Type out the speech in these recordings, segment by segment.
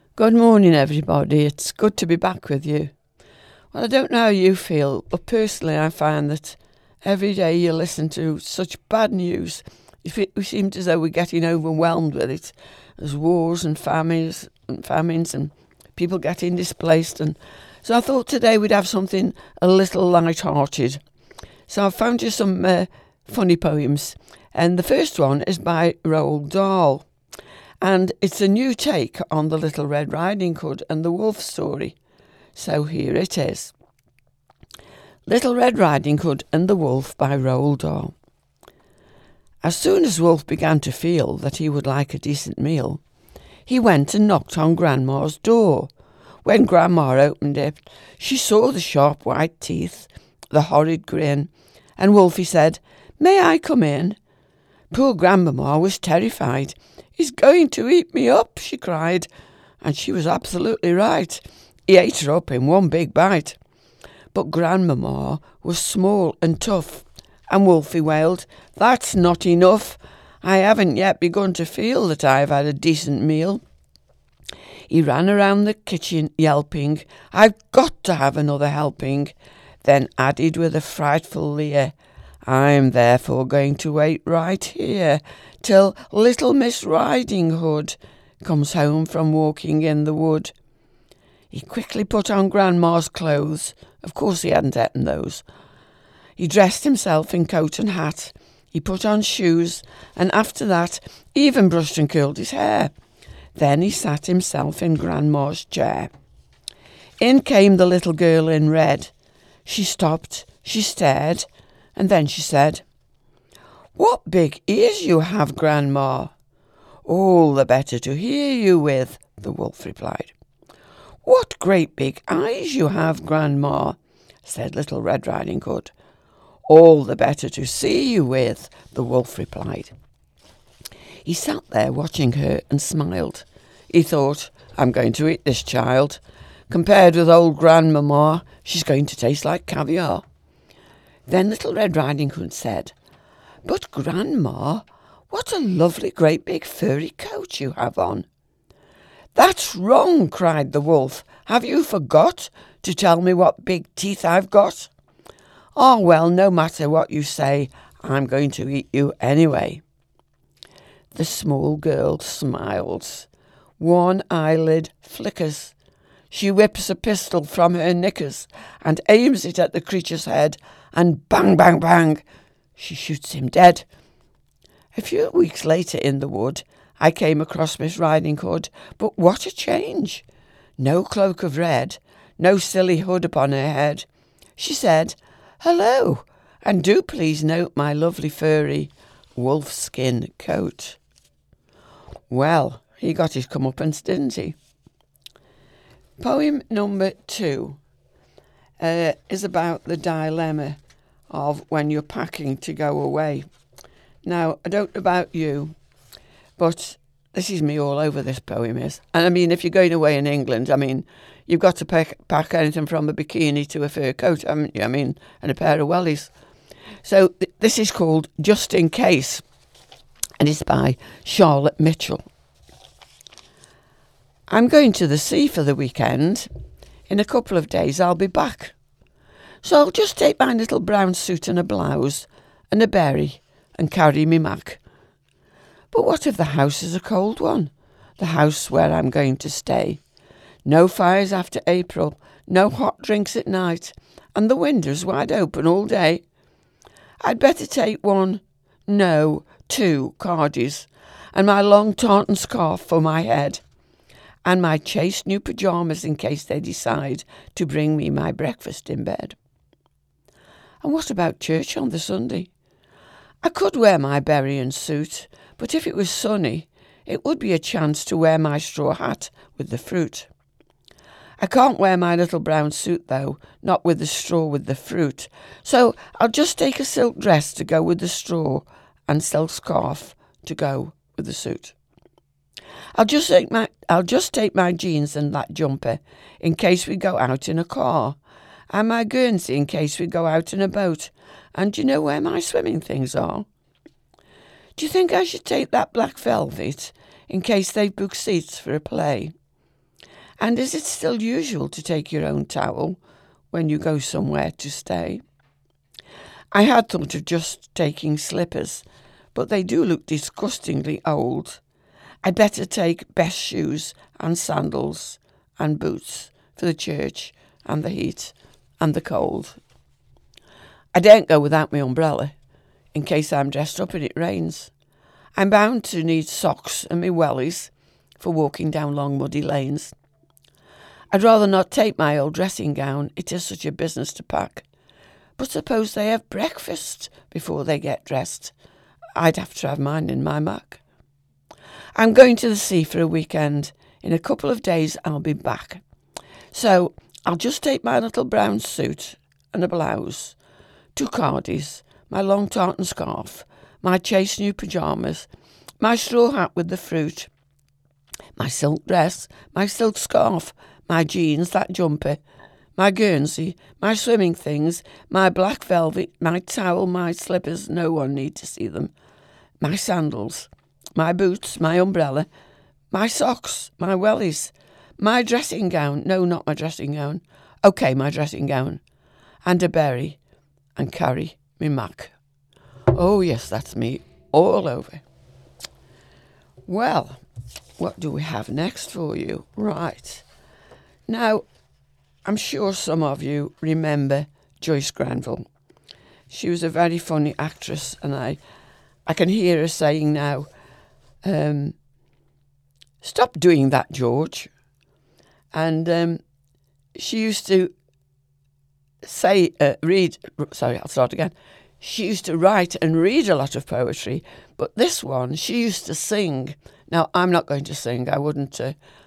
Good morning, everybody. It's good to be back with you. Well, I don't know how you feel, but personally I find that every day you listen to such bad news, we seem as though we're getting overwhelmed with it. There's wars and famines and people getting displaced. And so I thought today we'd have something a little light-hearted. So I found you some funny poems. And the first one is by Roald Dahl. And it's a new take on the Little Red Riding Hood and the wolf story. So here it is. Little Red Riding Hood and the Wolf by Roald Dahl. As soon as Wolf began to feel that he would like a decent meal, he went and knocked on Grandma's door. When Grandma opened it, she saw the sharp white teeth, the horrid grin, and Wolfie said, "May I come in?" Poor Grandmama was terrified. "He's going to eat me up," she cried. And she was absolutely right. He ate her up in one big bite. But Grandmama was small and tough, and Wolfie wailed, "That's not enough. I haven't yet begun to feel that I've had a decent meal." He ran around the kitchen yelping, "I've got to have another helping," then added with a frightful leer, "I'm therefore going to wait right here till little Miss Riding Hood comes home from walking in the wood." He quickly put on Grandma's clothes. Of course he hadn't eaten those. He dressed himself in coat and hat. He put on shoes, and after that he even brushed and curled his hair. Then he sat himself in Grandma's chair. In came the little girl in red. She stopped, she stared, and then she said, "What big ears you have, Grandma." "All the better to hear you with," the wolf replied. "What great big eyes you have, Grandma," said Little Red Riding Hood. "All the better to see you with," the wolf replied. He sat there watching her and smiled. He thought, "I'm going to eat this child. Compared with old Grandmama, she's going to taste like caviar." Then Little Red Riding Hood said, "But Grandma, what a lovely great big furry coat you have on." "That's wrong," cried the wolf. "Have you forgot to tell me what big teeth I've got?" "Ah, well, no matter what you say, I'm going to eat you anyway." The small girl smiles. One eyelid flickers. She whips a pistol from her knickers and aims it at the creature's head, and bang, bang, bang, she shoots him dead. A few weeks later in the wood, I came across Miss Riding Hood, but what a change! No cloak of red, no silly hood upon her head. She said, "Hello, and do please note my lovely furry wolf-skin coat." Well, he got his comeuppance, didn't he? Poem number 2 is about the dilemma of when you're packing to go away. Now, I don't know about you, but this is me all over this poem is. And I mean, if you're going away in England, I mean, you've got to pack anything from a bikini to a fur coat, haven't you? I mean, and a pair of wellies. So this is called Just in Case, and it's by Charlotte Mitchell. I'm going to the sea for the weekend. In a couple of days I'll be back. So I'll just take my little brown suit and a blouse and a berry and carry me Mac. But what if the house is a cold one? The house where I'm going to stay. No fires after April, no hot drinks at night, and the windows wide open all day. I'd better take 2 cardies, and my long tartan scarf for my head, and my chaste new pyjamas in case they decide to bring me my breakfast in bed. And what about church on the Sunday? I could wear my berry and suit, but if it was sunny, it would be a chance to wear my straw hat with the fruit. I can't wear my little brown suit, though, not with the straw with the fruit, so I'll just take a silk dress to go with the straw and silk scarf to go with the suit. I'll just take my jeans and that jumper in case we go out in a car, and my Guernsey in case we go out in a boat. And do you know where my swimming things are? Do you think I should take that black velvet in case they've booked seats for a play? And is it still usual to take your own towel when you go somewhere to stay? I had thought of just taking slippers, but they do look disgustingly old. I'd better take best shoes and sandals and boots for the church and the heat and the cold. I daren't go without my umbrella, in case I'm dressed up and it rains. I'm bound to need socks and my wellies for walking down long muddy lanes. I'd rather not take my old dressing gown, it is such a business to pack. But suppose they have breakfast before they get dressed. I'd have to have mine in my muck. I'm going to the sea for a weekend. In a couple of days I'll be back. So I'll just take my little brown suit and a blouse, 2 cardies, my long tartan scarf, my chaste new pyjamas, my straw hat with the fruit, my silk dress, my silk scarf, my jeans, that jumper, my Guernsey, my swimming things, my black velvet, my towel, my slippers, no one need to see them, my sandals, my boots, my umbrella, my socks, my wellies, my dressing gown, no, not my dressing gown, OK, my dressing gown, and a berry, and carry me mac. Oh yes, that's me, all over. Well, what do we have next for you? Right. Now, I'm sure some of you remember Joyce Grenfell. She was a very funny actress, and I can hear her saying now, stop doing that, George. And she used to say, I'll start again. She used to write and read a lot of poetry, but this one, she used to sing. Now, I'm not going to sing. I wouldn't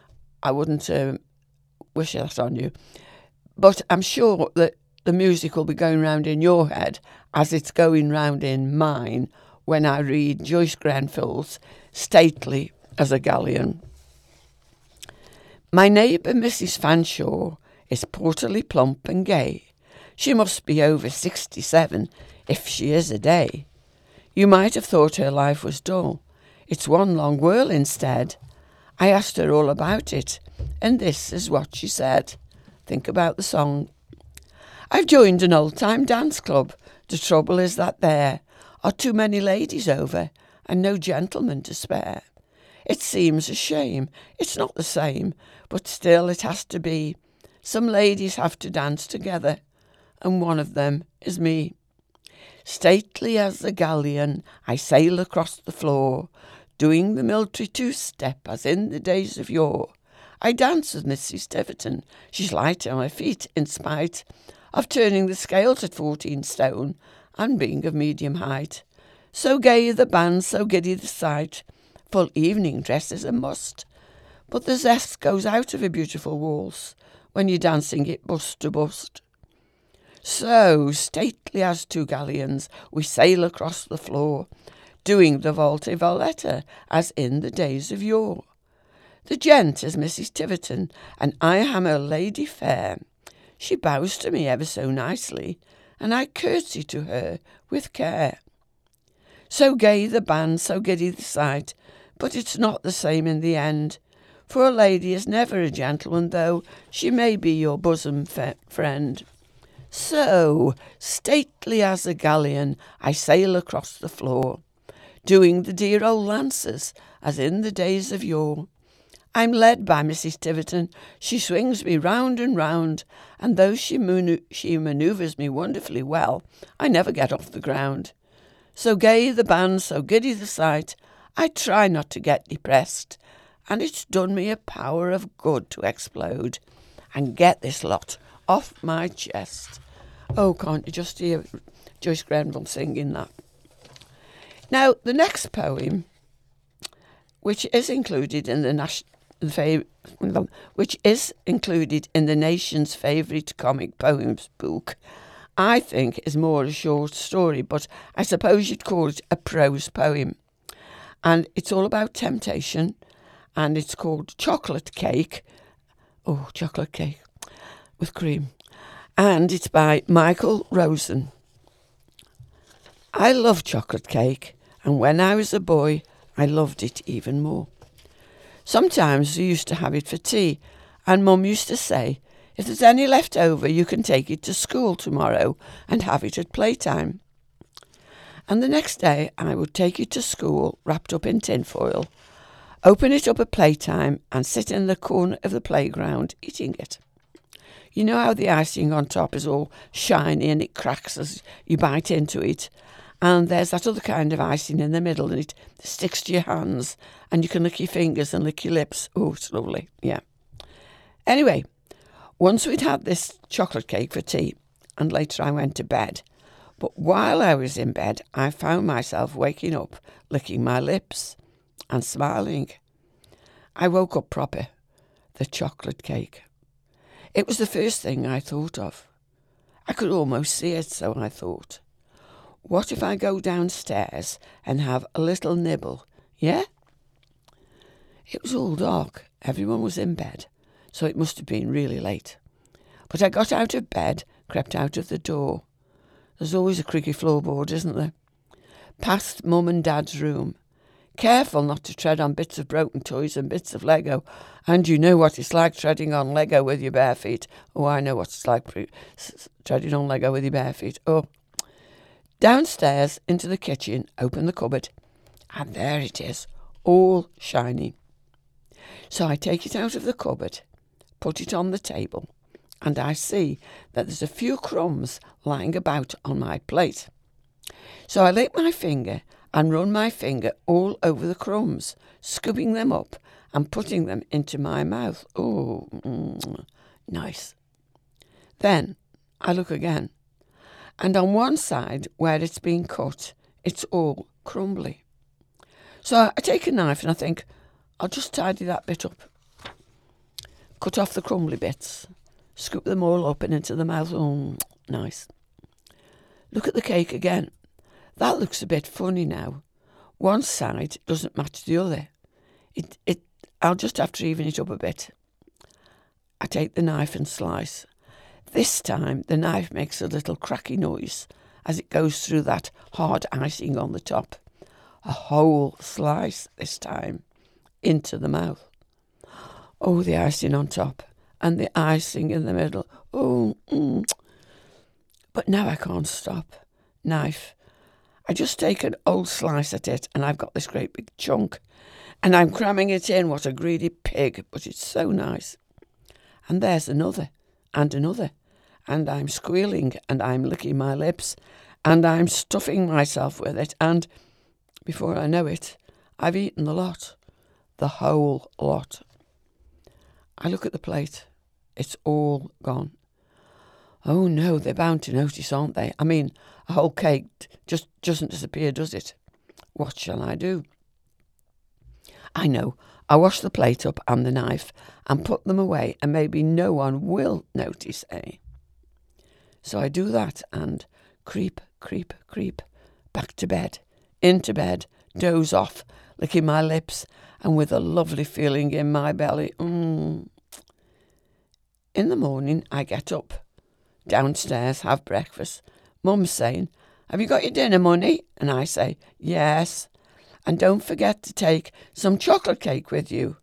wish that on you. But I'm sure that the music will be going round in your head as it's going round in mine when I read Joyce Grenfell's Stately as a Galleon. My neighbour, Mrs. Fanshawe, is portly, plump and gay. She must be over 67, if she is a day. You might have thought her life was dull. It's one long whirl instead. I asked her all about it, and this is what she said. Think about the song. I've joined an old-time dance club. The trouble is that there are too many ladies over and no gentlemen to spare. It seems a shame. It's not the same, but still it has to be. Some ladies have to dance together, and one of them is me. Stately as the galleon, I sail across the floor, doing the military two-step as in the days of yore. I dance with Mrs. Tiverton. She's light on her feet in spite of turning the scales at 14 stone and being of medium height. So gay the band, so giddy the sight. Full evening dress is a must. But the zest goes out of a beautiful waltz when you're dancing it bust to bust. So, stately as 2 galleons, we sail across the floor, doing the volte-voletta as in the days of yore. The gent is Mrs. Tiverton, and I am her lady fair. She bows to me ever so nicely, and I curtsy to her with care. So gay the band, so giddy the sight, but it's not the same in the end, for a lady is never a gentleman, though she may be your bosom friend. So, stately as a galleon, I sail across the floor, doing the dear old lances as in the days of yore. I'm led by Mrs. Tiverton. She swings me round and round, and though she manoeuvres me wonderfully well, I never get off the ground. So gay the band, so giddy the sight, I try not to get depressed, and it's done me a power of good to explode and get this lot off my chest. Oh, can't you just hear Joyce Grenfell singing that? Now, the next poem, which is included in the nation's favourite comic poems book, I think is more a short story, but I suppose you'd call it a prose poem. And it's all about temptation, and it's called Chocolate Cake. Oh, chocolate cake with cream. And it's by Michael Rosen. I love chocolate cake, and when I was a boy, I loved it even more. Sometimes we used to have it for tea, And Mum used to say, if there's any left over, you can take it to school tomorrow and have it at playtime. And the next day I would take it to school wrapped up in tinfoil, open it up at playtime and sit in the corner of the playground eating it. You know how the icing on top is all shiny and it cracks as you bite into it? And there's that other kind of icing in the middle and it sticks to your hands and you can lick your fingers and lick your lips. Oh, it's lovely, yeah. Anyway, once we'd had this chocolate cake for tea and later I went to bed. But while I was in bed, I found myself waking up, licking my lips and smiling. I woke up proper. The chocolate cake. It was the first thing I thought of. I could almost see it, so I thought, what if I go downstairs and have a little nibble, yeah? It was all dark. Everyone was in bed, so it must have been really late. But I got out of bed, crept out of the door. There's always a creaky floorboard, isn't there? Past Mum and Dad's room. Careful not to tread on bits of broken toys and bits of Lego. And you know what it's like treading on Lego with your bare feet. Oh, I know what it's like treading on Lego with your bare feet. Oh. Downstairs into the kitchen, open the cupboard. And there it is, all shiny. So I take it out of the cupboard, put it on the table, and I see that there's a few crumbs lying about on my plate. So I lick my finger and run my finger all over the crumbs, scooping them up and putting them into my mouth. Oh, nice. Then I look again, and on one side where it's been cut, it's all crumbly. So I take a knife and I think, I'll just tidy that bit up. Cut off the crumbly bits, scoop them all up and into the mouth. Oh, nice. Look at the cake again. That looks a bit funny now. One side doesn't match the other. I'll just have to even it up a bit. I take the knife and slice. This time the knife makes a little cracky noise as it goes through that hard icing on the top. A whole slice this time into the mouth. Oh, the icing on top and the icing in the middle. Oh, But now I can't stop. Knife. I just take an old slice at it and I've got this great big chunk and I'm cramming it in. What a greedy pig, but it's so nice. And there's another and another and I'm squealing and I'm licking my lips and I'm stuffing myself with it and before I know it, I've eaten the lot, the whole lot. I look at the plate. It's all gone. Oh no, they're bound to notice, aren't they? I mean, a whole cake just doesn't disappear, does it? What shall I do? I know. I wash the plate up and the knife and put them away and maybe no one will notice, eh? So I do that and creep, creep, creep, back to bed, into bed, doze off, licking my lips and with a lovely feeling in my belly. In the morning I get up, downstairs, have breakfast. Mum's saying, have you got your dinner money? And I say, yes. And don't forget to take some chocolate cake with you.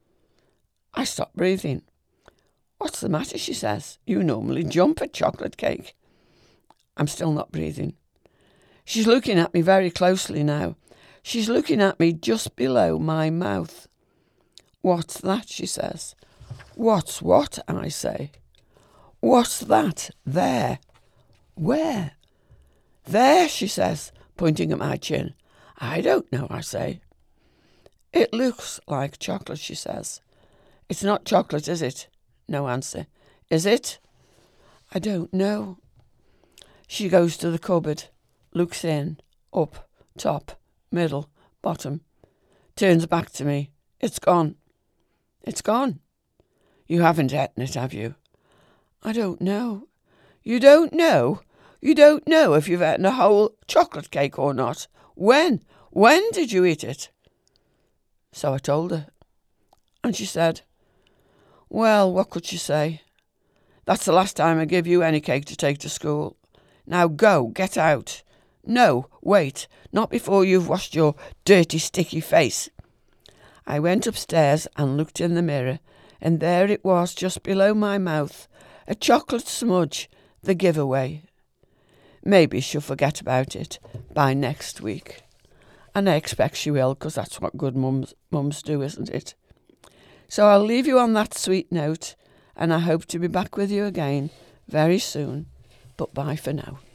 I stop breathing. What's the matter, she says. You normally jump at chocolate cake. I'm still not breathing. She's looking at me very closely now. She's looking at me just below my mouth. What's that, she says. What's what, I say. What's that there? Where? There, she says, pointing at my chin. I don't know, I say. It looks like chocolate, she says. It's not chocolate, is it? No answer. Is it? I don't know. She goes to the cupboard, looks in, up, top, middle, bottom, turns back to me. It's gone. It's gone. You haven't eaten it, have you? I don't know. You don't know? You don't know if you've eaten a whole chocolate cake or not? When? When did you eat it? So I told her. And she said, well, what could she say? That's the last time I give you any cake to take to school. Now go, get out. No, wait, not before you've washed your dirty, sticky face. I went upstairs and looked in the mirror and there it was just below my mouth, a chocolate smudge, the giveaway. Maybe she'll forget about it by next week. And I expect she will, because that's what good mums do, isn't it? So I'll leave you on that sweet note, and I hope to be back with you again very soon. But bye for now.